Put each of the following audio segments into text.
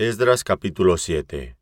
Esdras capítulo 7.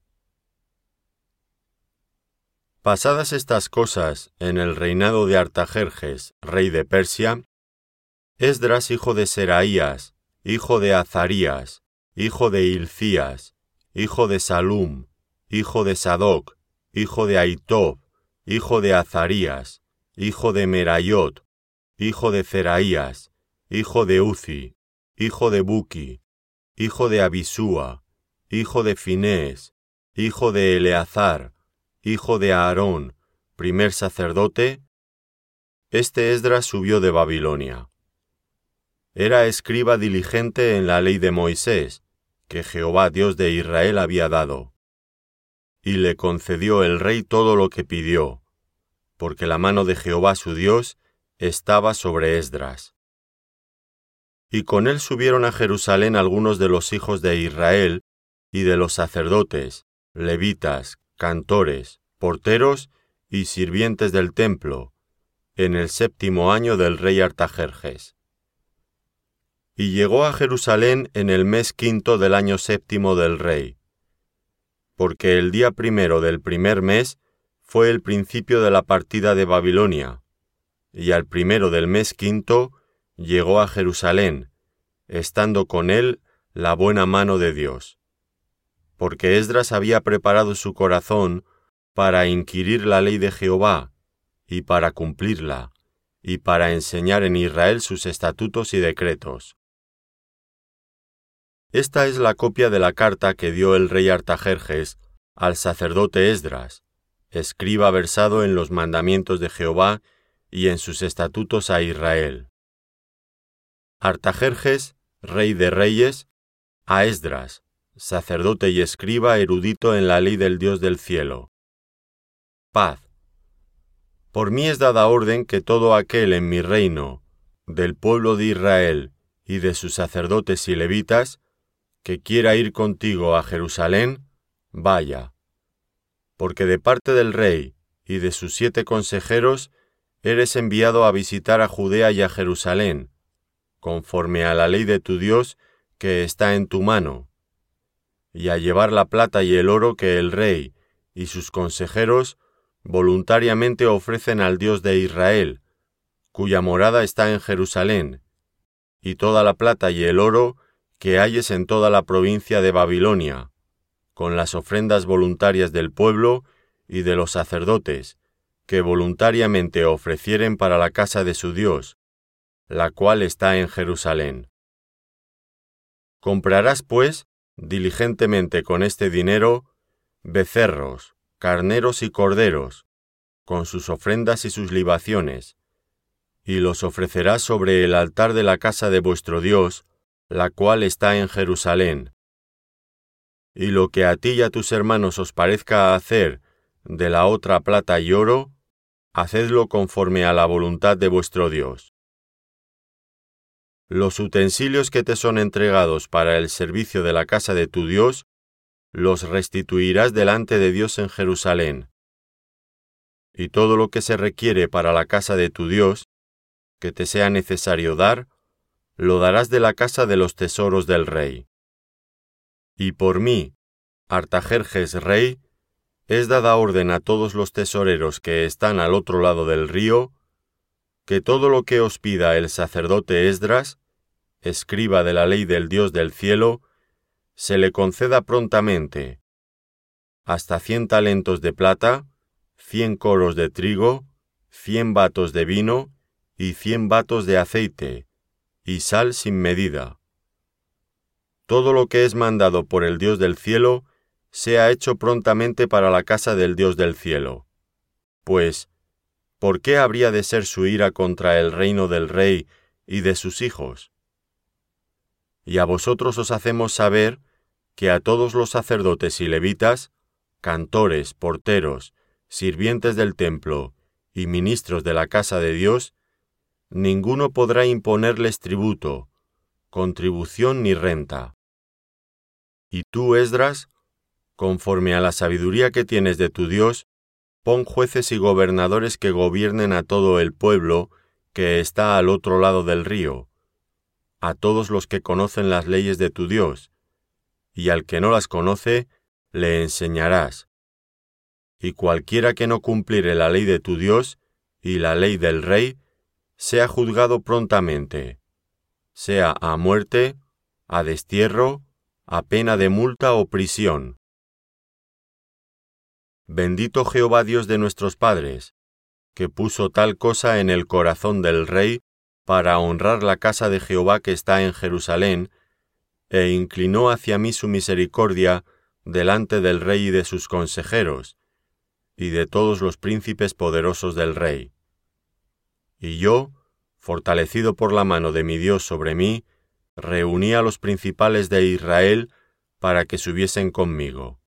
Pasadas estas cosas en el reinado de Artajerjes, rey de Persia, Esdras hijo de Seraías, hijo de Azarías, hijo de Hilcías, hijo de Salum, hijo de Sadoc, hijo de Ahitob, hijo de Azarías, hijo de Merayot, hijo de Zeraías, hijo de Uzi, hijo de Buki, hijo de Abisúa, hijo de Finés, hijo de Eleazar, hijo de Aarón, primer sacerdote, este Esdras subió de Babilonia. Era escriba diligente en la ley de Moisés, que Jehová Dios de Israel había dado. Y le concedió el rey todo lo que pidió, porque la mano de Jehová su Dios estaba sobre Esdras. Y con él subieron a Jerusalén algunos de los hijos de Israel y de los sacerdotes, levitas, cantores, porteros y sirvientes del templo, en el 7º año del rey Artajerjes. Y llegó a Jerusalén en el mes 5 del año 7 del rey, porque el día 1 del primer mes fue el principio de la partida de Babilonia, y al 1 del mes 5 llegó a Jerusalén, estando con él la buena mano de Dios. Porque Esdras había preparado su corazón para inquirir la ley de Jehová, y para cumplirla, y para enseñar en Israel sus estatutos y decretos. Esta es la copia de la carta que dio el rey Artajerjes al sacerdote Esdras, escriba versado en los mandamientos de Jehová y en sus estatutos a Israel. Artajerjes, rey de reyes, a Esdras, sacerdote y escriba erudito en la ley del Dios del cielo. Paz. Por mí es dada orden que todo aquel en mi reino, del pueblo de Israel y de sus sacerdotes y levitas, que quiera ir contigo a Jerusalén, vaya. Porque de parte del rey y de sus 7 consejeros eres enviado a visitar a Judea y a Jerusalén, conforme a la ley de tu Dios que está en tu mano, y a llevar la plata y el oro que el rey y sus consejeros voluntariamente ofrecen al Dios de Israel, cuya morada está en Jerusalén, y toda la plata y el oro que halles en toda la provincia de Babilonia, con las ofrendas voluntarias del pueblo y de los sacerdotes, que voluntariamente ofrecieren para la casa de su Dios, la cual está en Jerusalén. Comprarás, pues, diligentemente con este dinero, becerros, carneros y corderos, con sus ofrendas y sus libaciones, y los ofrecerás sobre el altar de la casa de vuestro Dios, la cual está en Jerusalén. Y lo que a ti y a tus hermanos os parezca hacer de la otra plata y oro, hacedlo conforme a la voluntad de vuestro Dios. Los utensilios que te son entregados para el servicio de la casa de tu Dios, los restituirás delante de Dios en Jerusalén. Y todo lo que se requiere para la casa de tu Dios, que te sea necesario dar, lo darás de la casa de los tesoros del rey. Y por mí, Artajerjes rey, es dada orden a todos los tesoreros que están al otro lado del río, que todo lo que os pida el sacerdote Esdras, escriba de la ley del Dios del cielo, se le conceda prontamente, hasta 100 talentos de plata, 100 coros de trigo, 100 batos de vino y 100 batos de aceite, y sal sin medida. Todo lo que es mandado por el Dios del cielo sea hecho prontamente para la casa del Dios del cielo. Pues, ¿por qué habría de ser su ira contra el reino del rey y de sus hijos? Y a vosotros os hacemos saber que a todos los sacerdotes y levitas, cantores, porteros, sirvientes del templo y ministros de la casa de Dios, ninguno podrá imponerles tributo, contribución ni renta. Y tú, Esdras, conforme a la sabiduría que tienes de tu Dios, pon jueces y gobernadores que gobiernen a todo el pueblo que está al otro lado del río, a todos los que conocen las leyes de tu Dios, y al que no las conoce, le enseñarás. Y cualquiera que no cumpliere la ley de tu Dios y la ley del rey, sea juzgado prontamente, sea a muerte, a destierro, a pena de multa o prisión. Bendito Jehová Dios de nuestros padres, que puso tal cosa en el corazón del rey para honrar la casa de Jehová que está en Jerusalén, e inclinó hacia mí su misericordia delante del rey y de sus consejeros, y de todos los príncipes poderosos del rey. Y yo, fortalecido por la mano de mi Dios sobre mí, reuní a los principales de Israel para que subiesen conmigo.